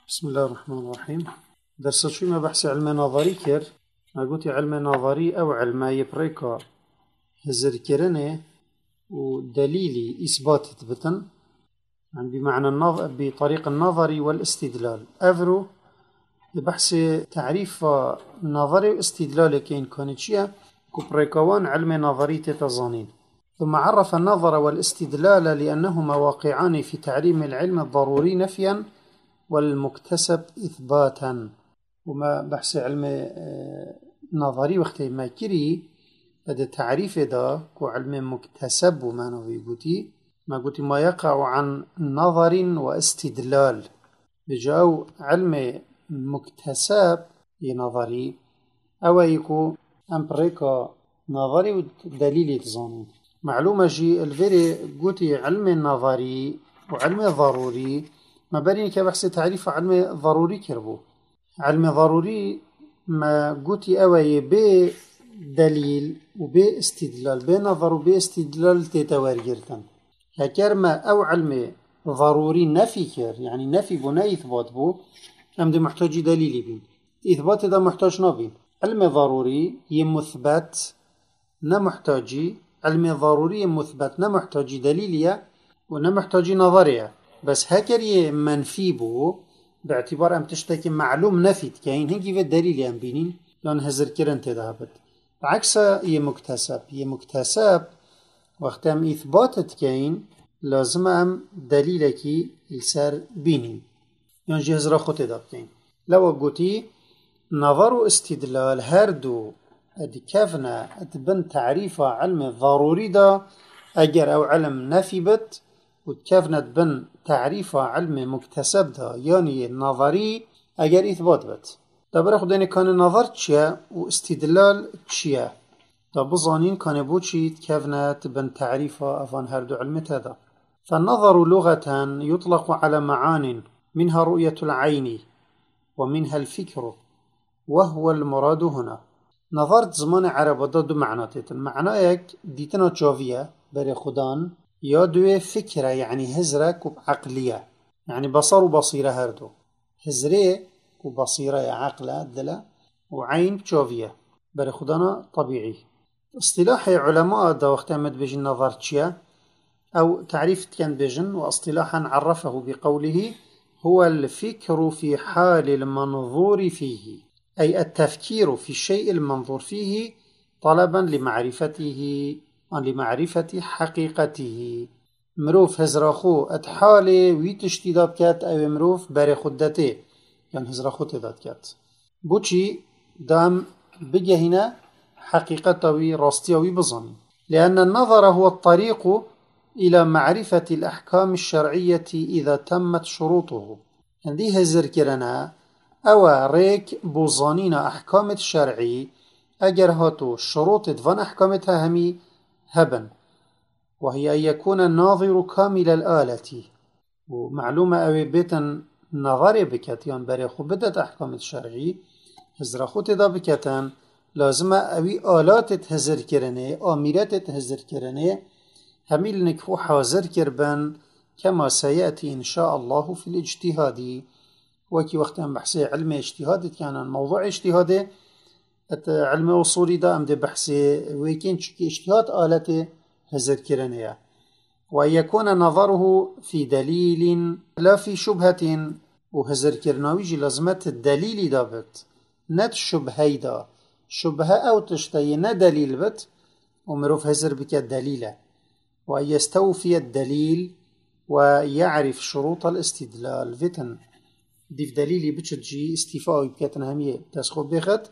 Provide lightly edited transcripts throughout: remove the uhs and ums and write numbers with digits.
بسم الله الرحمن الرحيم. درس شو ما بحث علم نظري كر. ما قلت علم نظري أو علم يبريكا هزر كرنه ودليلي إثبات تبتن يعني بمعنى بطريق النظري والاستدلال أفرو بحث تعريف نظري واستدلال كين كونتشيا كبريكوان علم نظري تتظانين. ثم عرف النظر والاستدلال لأنهما واقعان في تعليم العلم الضروري نفيا والمكتسب إثباتا. وما بحث علم نظري وقت ما كري هذا تعريف دا كو علم مكتسب وما نوي قوتي ما قوتي ما يقع عن نظر واستدلال بجاو علم مكتسب نظري أو يكو أمبريكا نظري ودليل تظنين معلومة جي الفيري قوتي علم نظري وعلم ضروري ما بريني كبحث تعريف علم ضروري كربو علم ضروري ما قوتي أوي بدليل وباستدلال بنظر وباستدلال تتوارجرتن هكر ما أو علم ضروري نفي كر يعني نفي بنا إثبات بو أم دي محتاج دليل بين إثبات دا محتاج نبين علم ضروري يمثبت نمحتاجي علم ضروري يمثبت نمحتاجي دليلية ونمحتاجي نظرية بس هكر منفي بو باعتبار أم تشتكي معلوم نفيد كاين هنجي في الدليل أم بينين لأن هزر كرن تذهبت بعكس يمكتسب وقت أم إثباتت كاين لازم أم دليلك السر بينين يعني هزر خط داب كاين لو قلتي نظر استدلال هردو كيفنا تبن تعريف علم ضروري دا أجر أو علم نفي بت وكيفنا تبن تعريف علم مكتسب دا يعني نظري أجر إثبات بت دابا خديني كان نظر تشيا واستدلال تشيا دابا ظانين كان بوشي كيفنا تبن تعريف أفان هردو علمت هذا فالنظر لغة يطلق على معان منها رؤية العين ومنها الفكر وهو المراد هنا نظرت زمان عرب ضد معناتين معناك ديتنا جوفية بري خدان يا دوي فكرة يعني هزرة وعقلية يعني بصر وبصيرة هردو هزرة وبصيرة عقلة دلة وعين جوفية بري خدانا طبيعي اصطلاح علماء دا وقت امد بجن نظرتشيا او تعريف كان بجن واصطلاحا عرفه بقوله هو الفكر في حال المنظور فيه أي التفكير في الشيء المنظور فيه طلبا لمعرفة حقيقته مروف هزراخو اتحالي ويتشتي داد كات أو مروف باري خدته يعني هزراخو تداد كات بوشي دام بجي هنا حقيقته راستيوي بظن لأن النظر هو الطريق إلى معرفة الأحكام الشرعية إذا تمت شروطه هذه هزر كرنا أو ريك بوظانين أحكام الشرعي أجر هاتو شروط دفن أحكامتها همي هبن وهي أن يكون الناظر كامل الآلة ومعلومة أوي بيتن نظري بكتيان بريخو بدت أحكام الشرعي هزرخو تدا بكتن لازم أوي آلات تهزر كرنه آميرات تهزر كرنه همي لنكفو حاضر كربن كما سيأتي إن شاء الله في الاجتهاد وكي وقت أن بحثي علم اجتهاد كان موضوع اجتهاد علم أصولي دا أم دي بحثي ويكين اجتهاد آلته هزر كرنية ويكون نظره في دليل لا في شبهة وهزر كرناويجي لازمت الدليل دابت ند شبهي دا شبهة أو تشتي ندليل بت ومروف هزر بك الدليل ويستوفي الدليل ويعرف شروط الاستدلال فتن ديف دليلي بتشجي استيفاء بكاتن همية تسخو بيخت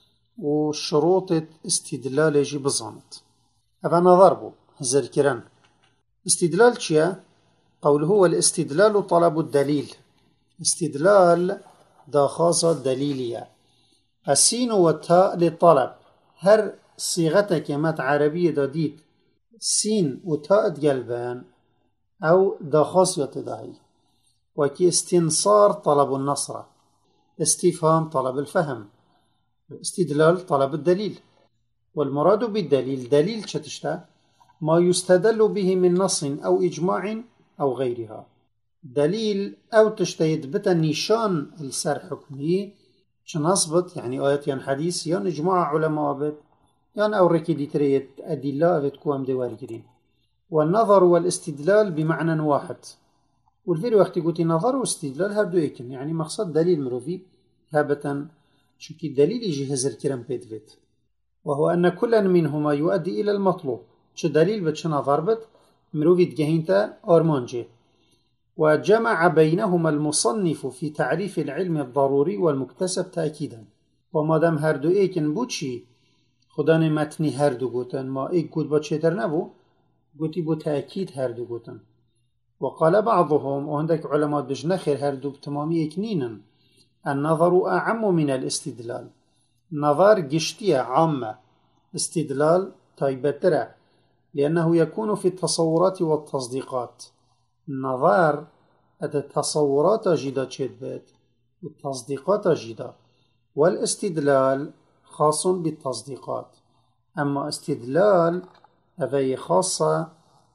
وشروط استدلال يجي بظانت هذا نظربو هزر كران استدلال تشيا قوله هو الاستدلال طلب الدليل استدلال دا خاصة دليلية السين والتاء للطلب هر صيغة كلمات عربية دا ديت سين وتاء قلبان أو دا خاصية داهي وكي استنصار طلب النصر استفهام طلب الفهم استدلال طلب الدليل والمراد بالدليل دليل شتشتا ما يستدل به من نص أو إجماع أو غيرها دليل أو تشتيد بتا نيشان السر حكمي شنصبت يعني آيات ين حديث ين إجماع علماء بت ين أو ركي ديتريت أدلة بت كوام دوارجرين. والنظر والاستدلال بمعنى واحد. والفيرو وقت قلت نظر واستدلال هردو إيكن يعني مقصد دليل مروفي هابتا شكي الدليل يجي هزر كرم بيت وهو أن كل منهما يؤدي إلى المطلوب شو دليل بتش نظر بت مروفي تجهينتا أرمانجي. وجمع بينهما المصنف في تعريف العلم الضروري والمكتسب تأكيدا. وما دام هردو إيكن بوتشي خدان متني هردو قوتن ما إيك قوت باتشتر نبو قوتي بو تأكيد هردو قوتن. وقال بعضهم وعندك علماء بجنخر هردو بتمامي إكنينا النظر أعم من الاستدلال. نظر قشتية عامة استدلال تايبترة لأنه يكون في التصورات والتصديقات. النظر التصورات جدا تشدبت والتصديقات جدا والاستدلال خاص بالتصديقات. أما استدلال هذه خاصة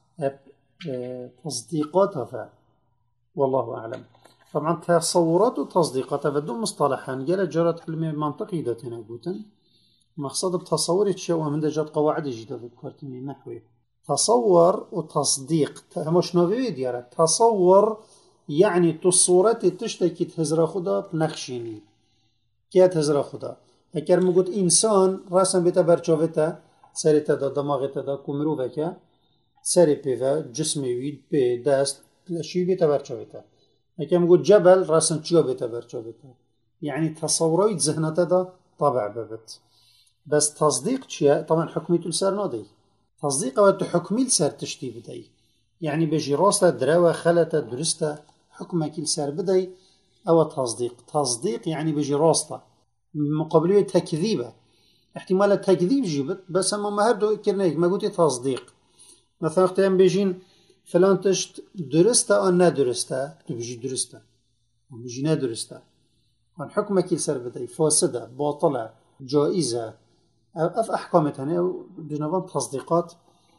تصديقاتها والله أعلم. طبعا تصورات وتصديقات بدون مصطلحان جل جرت علم منطقي داتنا قوتن مقصد بتصور تشوه من دجات قواعد جدا ذكرتني نحوي تصور وتصديق همش نووي ديارة. تصور يعني تصورات تشتكي تهزر خدا بنخشيني كي تهزر خدا اگر مگوت انسان راسم بيتا برچاوتا سريتا دا دماغتا دا كمرو وكا سري بيفا جسمي ويد بي دست لشي بيتا برچاوتا اگر مگوت جبل راسم چيو بيتا برچاوتا يعني تصورات ذهنتا دا طبع ببت. بس تصديق چيا طبعا حكميتو لسر نادي تصديق وقت حكمي لسر تشتي بدي يعني بجي راستا دراوة خلطة درستا حكمك لسر بدي او تصديق يعني بجي راستا مقابله تكذيبه احتمال التكذيب جيبت بس اما ما هردو كرنيك ما قلت تصديق مثلا اختيان بيجين فلان تشت درستا او نا درستا بيجي درستا بيجي نا درستا عن حكمك لسر بدي فاسده باطله جائزه اف احكامتها بجنبان تصديقات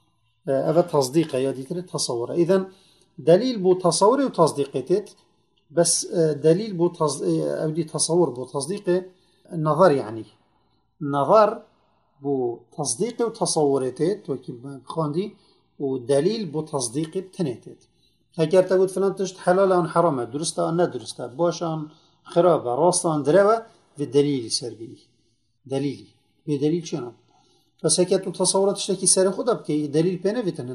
اف تصديقه يا ديتر تصوره. اذا دليل بو تصوري وتصديقتت بس دليل بو او دي تصور بو تصديقه النظر يعني النظر بو تصديقه وتصورتت وكيف خاندي ودليل بو تصديقه بتنتت. اگر تقول فلان تشت حلال ان حرامه درسته ان ندرسته باشان خرابه راستان دروه في الدليل سربي دليلي بدليل شنو بس هيك تو تصورات تشتكي سر خدا بكي دليل بينه بتن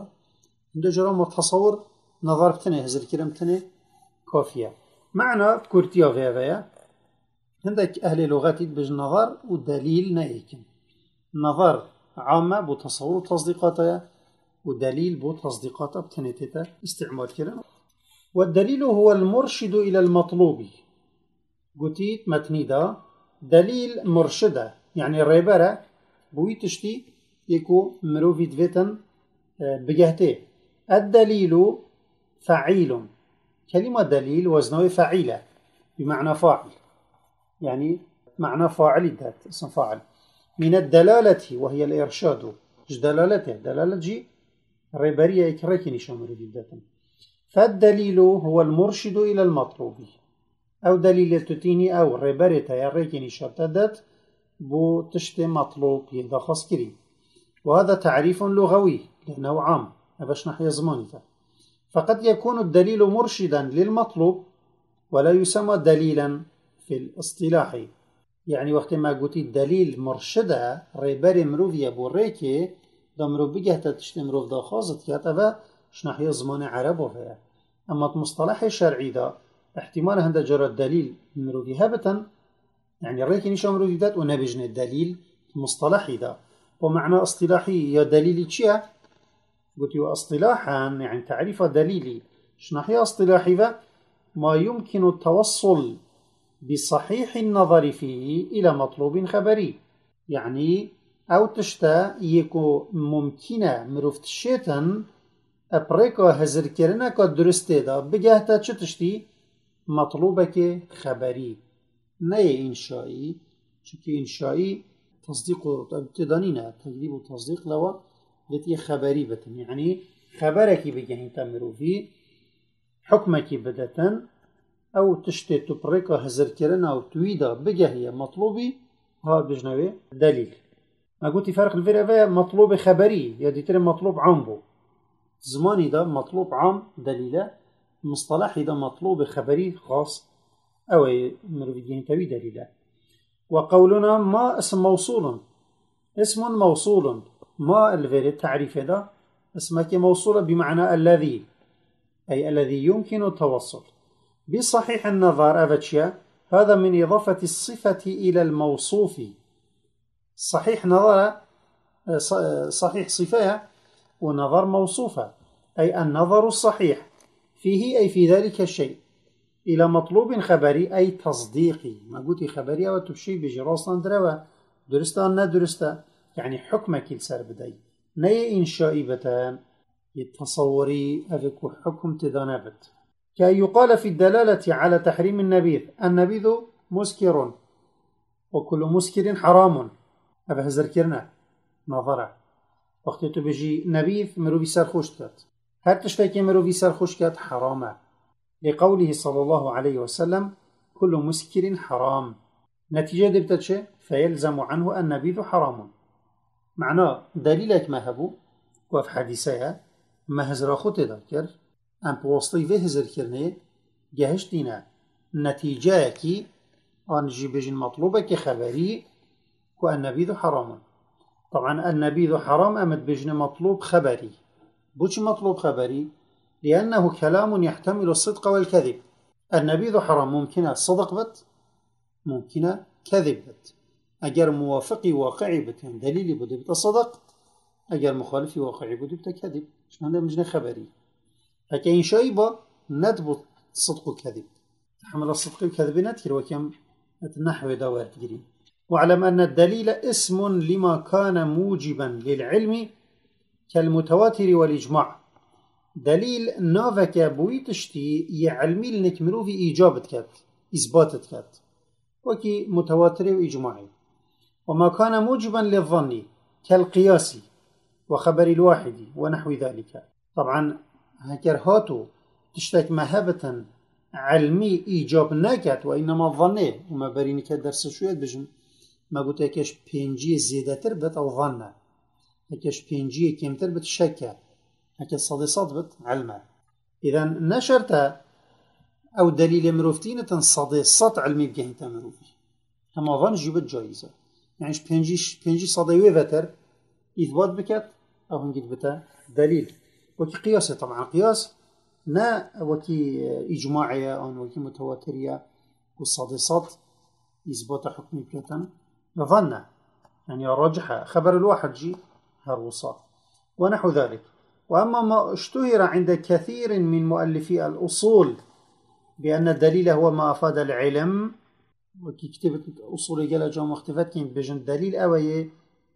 هندجرا متصور نظر بتنه هزر كلام تنه كافيه معنى كورتيا فيا عندك اهل لغات بجنظر ودليل نايكن نظر عامه بتصور وتصديقاتها ودليل بو تصديقاتها بتنتتا استعمال كلام. والدليل هو المرشد الى المطلوب قتيت متنيدا دليل مرشده يعني ريبره بوي تشتي يكو مروفي دفيتن بجهته. الدليل فعيل كلمة دليل وزنه فعيلة بمعنى فاعل يعني معنى فاعل ذات اسم فاعل من الدلالة وهي الإرشاد دلالته دلالة جي ريبرية إكراكي نشامر ذاتا. فالدليل هو المرشد إلى المطلوب أو دليل تتيني أو ريبرية يريكي نشامر بو تشتي مطلوب يهدا خاص كري. وهذا تعريف لغوي لأنه عام أباش نحيا زمانك. فقد يكون الدليل مرشدا للمطلوب ولا يسمى دليلا في الاصطلاح يعني وقت ما قلت الدليل مرشدة ريباري مروفيا بوريكي دا مروف بجهتا تشتي مروف دا خاصت كاتبا شنحيا زمان عربو فيها. أما مصطلح شرعي دا احتمال هندا جرى الدليل مروفي هابتا يعني ريكي نشا مروفي دات ونبجن الدليل مصطلحي دا ومعنى اصطلاحي يا دليلي تشيا قلت اصطلاحا يعني تعريف دليلي شنحيا اصطلاحي ذا ما يمكن التوصل بصحيح النظر فيه إلى مطلوب خبري يعني أو تشتا يكو ممكنة مروفت الشيطان أبريكا هزر كرنا كدرسته دا بجهتا تشتي مطلوبك خبري ناي إنشائي چونكي إنشائي تصديق ابتدانينا تجريب وتصديق لوا التي خبري بتن يعني خبرك بجهين تمروفي حكمك بدتن أو تشتت بريكا هزر كرنا أو تويدا بجهية مطلوبي ها بجنوي دليل. ما قلت فرق الفرق مطلوب خبري يدي ترى مطلوب عام بو زماني ده مطلوب عام دليله مصطلحي ده مطلوب خبري خاص أو مروفيدين توي دليله. وقولنا ما اسم موصول اسم موصول ما الفير التعريف ده اسمك موصولة بمعنى الذي أي الذي يمكن التوصل بصحيح النظر أفتشيا هذا من إضافة الصفة إلى الموصوف. صحيح نظر صحيح صفة ونظر موصوفة أي النظر الصحيح فيه أي في ذلك الشيء إلى مطلوب خبري أي تصديقي. ما قلت خبري أو تبشي بجراسان دروا درستا نا درستا يعني حكمك السر بدي ني إنشائي بتان يتصوري أفكو حكم تدانبت كي يقال في الدلالة على تحريم النبيذ النبيذ مسكر وكل مسكر حرام أبا هزر كرنا نظرة وقت تبجي نبيذ مروفي سر خوش كات هر تشتكي مروفي سر خوش كات حرامة لقوله صلى الله عليه وسلم كل مسكر حرام نتيجة دبتتش فيلزم عنه النبيذ حرام. معناه دليلك ما هبو وفي حديثها ما هزر خود ذاكر أم بواسطي في هزر كرنه جهشتنا نتيجة كي أنجي بجن مطلوبة كخبري والنبيذ حرام. طبعا النبيذ حرام أمد بجن مطلوب خبري بوش مطلوب خبري لأنه كلام يحتمل الصدق والكذب. النبيذ حرام ممكن الصدق بت ممكن كذب بت أجر موافقي واقعي بت يعني دليلي بدي الصدق أجر مخالفي واقعي بدي كذب مش هذا مجن خبري فكين شيبة ندبط صدق وكذب تحمل الصدق والكذب نذكر وكم النحو دوار تجري. واعلم أن الدليل اسم لما كان موجبا للعلم كالمتواتر والإجماع. دليل نافك بويتشتي يعلمي لنك مروفي إيجابت كات إثباتت كات وكي متواتر وإجماعي. وما كان موجبا للظن كالقياس وخبر الواحد ونحو ذلك. طبعا هكرهاتو تشتك مهبة علمي إيجاب ناكت وإنما الظنه وما برينك درس شوية بجم ما قلت هكاش بينجي زيادة تربت أو ظنه هكاش بينجي كم تربت شكا هكا صديصات بت علمه. إذا نشرت أو دليل مروفتين صديصات علمي بجهن تمروفي أما ظن جيبت جائزة يعني بينجي صديوي فتر إثبات بكت أو هنجد بتا دليل وكي قياسي. طبعا قياس نا وكي إجماعية أو وكي متواترية والصديصات إثبات حكمي بكتا ظن يعني الراجحة خبر الواحد جي هروصا ونحو ذلك. وأما ما اشتهر عند كثير من مؤلفي الأصول بأن الدليل هو ما أفاد العلم وكي كتبت أصول قال جاء مختفات كين بجن دليل أوي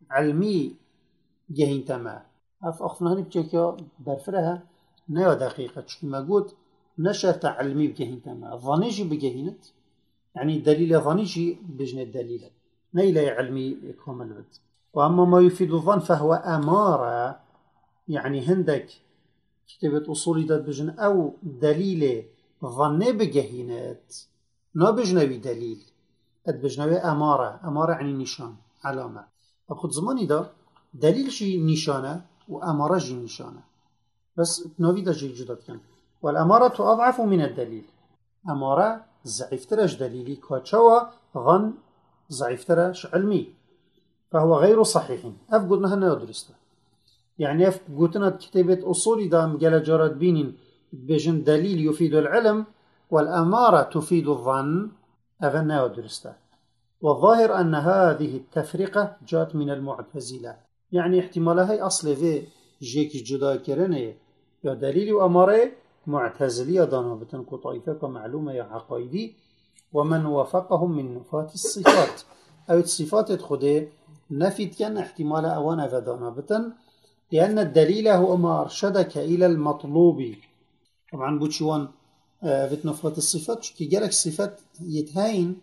علمي جهين تما أخفنا بجيكا برفرها نيو دقيقة ما قلت نشرت علمي بجهين تما ظنيجي بجهينت يعني الدليل ظنيجي بجن الدليل نيل علمي كامل بد. وأما ما يفيد الظن فهو أمارة يعني هندك كتبت أصولي داد بجن أو دليل ظني بجهينات نا بجنوي دليل اد بجنوي أمارة يعني نشان علامة. أبخد زماني دا دليل شي نشانة وأمارة جي نشانة بس نوي دا جي جداد كان. والأمارة أضعف من الدليل أمارة ضعيفترش دليلي كواتشوا ظن ضعيفترش علمي فهو غير صحيح. أفقدنا هنا درسته يعني قلتنا كتابة أصولي دام قال جارات بينين بجن دليل يفيد العلم والأمارة تفيد الظن أغنى ودرسته. والظاهر أن هذه التفرقة جاءت من المعتزلة يعني احتمالها هي أصل في جيك جدا كرنه يا دليل وأمارة معتزلية ضانبة كطائفة كمعلومة يا عقائدي ومن وافقهم من نفاة الصفات أو الصفات تخده نفيد كان احتمال أوانا فضانبة لأن الدليل هو ما أرشدك إلى المطلوب. طبعا بوشوان في نفاة الصفات كي جالك الصفات يتهين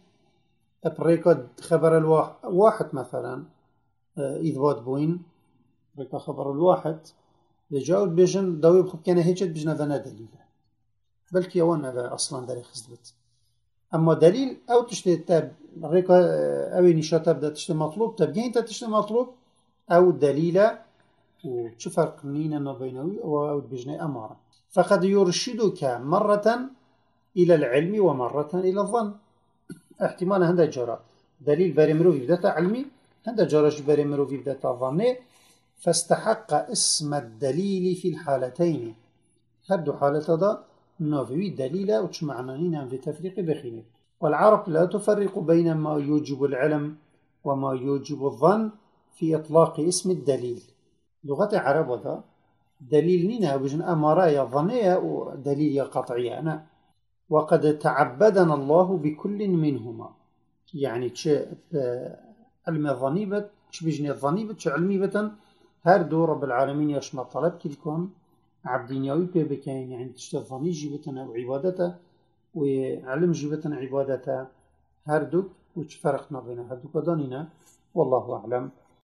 بريكا خبر الواحد مثلا إثبات بوين بريكا خبر الواحد لجاود بيجن داوي بخب كان هيجت بجنا فنا دليل بلكي أوان هذا أصلا داري خزبت. أما دليل أو تشتي تاب ريكا أوي نشاط بدأ تشتي مطلوب تبقى أنت تشتي مطلوب أو دليل وشو فرق ما بينه أو بجنة أمارة. فقد يرشدك مرة إلى العلم ومرة إلى الظن. احتمال هذا جرى دليل بري مروفي بدأت علمي، هذا جرى بري مروفي بدأت ظني، فاستحق اسم الدليل في الحالتين. هدو حالة هذا نوفي دليل وش معنانين في تفريق بخينه. والعرب لا تفرق بين ما يوجب العلم وما يوجب الظن في إطلاق اسم الدليل. لغة عرب هذا دليل نينا وجن أمارية ظنية ودليل قطعية أنا. وقد تعبدنا الله بكل منهما، يعني تش علم الظنيبة تش بجن الظنيبة تش علميبة هردو رب العالمين يشمل طلب كلكم عبدين يوي بكين، يعني تشت الظني جيبتنا وعبادته وعلم جيبتنا عبادته هردو وش فرقنا بين هردو كداننا. والله أعلم.